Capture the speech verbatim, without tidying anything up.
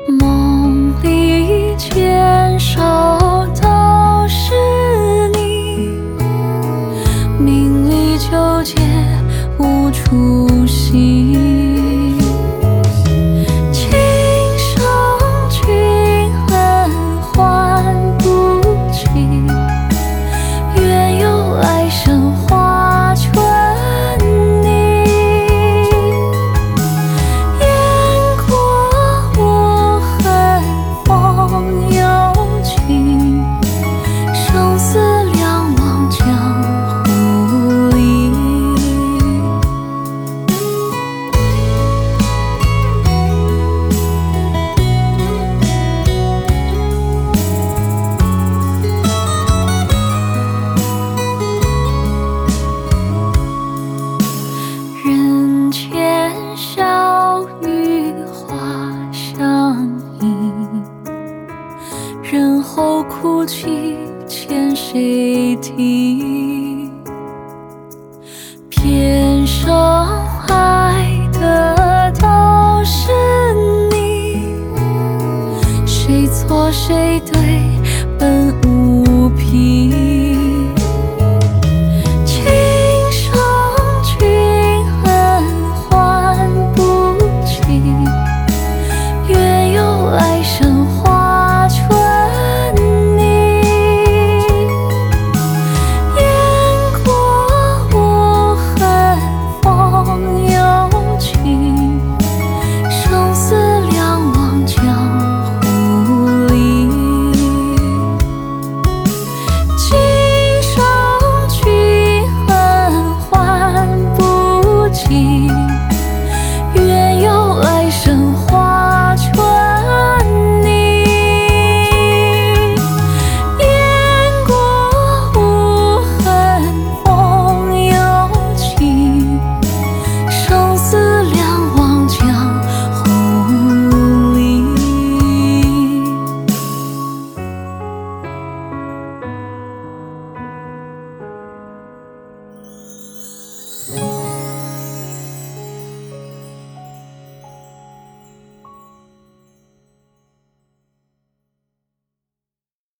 梦里牵手都是你，明里纠结无出息。今生君恨换不起，愿有来生化成你。雁过无痕风有情，生死两忘江湖里。人间笑语花相依，人后哭泣欠谁提？偏生爱的都是你，谁错谁对